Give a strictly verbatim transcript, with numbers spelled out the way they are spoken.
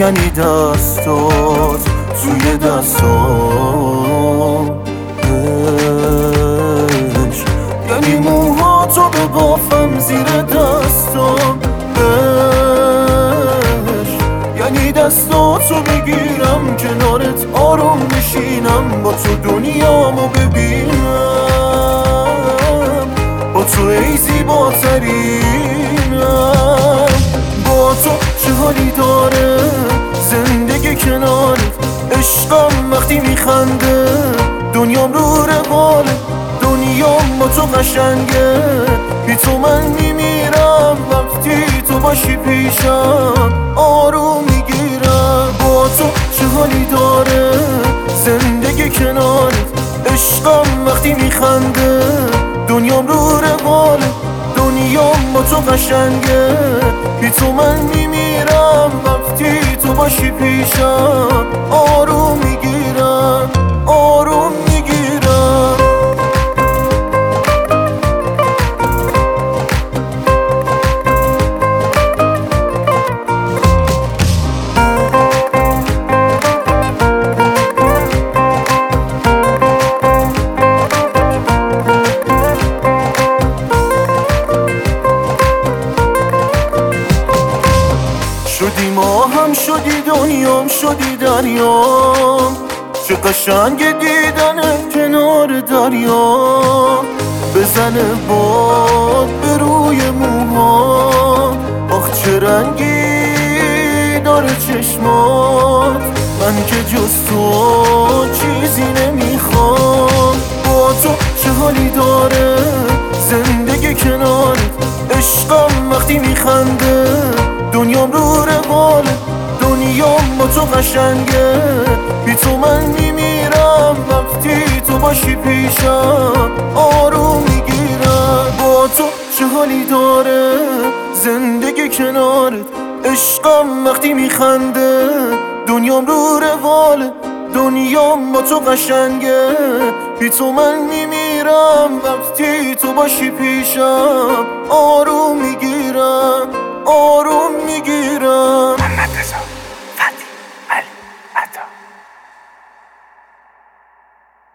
یعنی دستات توی دستام، عشق یعنی موهاتو ببافم زیر دستام، عشق یعنی دستاتو بگیرم کنارت آروم بشینم، با تو دنیامو ببینم، با تو ای زیباترینم. با تو چه حالی داره زندگی کنارت، عشقم وقتی میخنده دنیام رو رواله، دنیام با تو قشنگه، بی تو من میمیرم، وقتی تو باشی پیشم آروم میگیرم. با تو چه حالی داره زندگی کنارت، عشقم وقتی میخنده دنیام رو رواله، دنیام با تو قشنگه، بی تو من میمیرم، وقتی تو باشی پیشم آروم میگیرم، آروم میگیرم. شدی ما هم شدی دنیام، شدی دریام، چه قشنگ دیدن کنار دریا، بزنه باد به روی موها، آخ چه رنگی داره چشمات، من که جز تو چیزی نمیخوام. با تو چه حالی داره زندگی کنارت، عشقم وقتی میخنده دنیام رو رواله، دنیام با تو قشنگه، بی تو من میمیرم، وقتی تو باشی پیشم آروم میگیرم. با تو چه حالی داره زندگی کنارت، عشقم وقتی میخنده دنیام رو رواله، دنیام با تو قشنگه، بی تو من میمیرم، وقتی تو باشی پیشم آروم میگیرم، آروم میگیرم.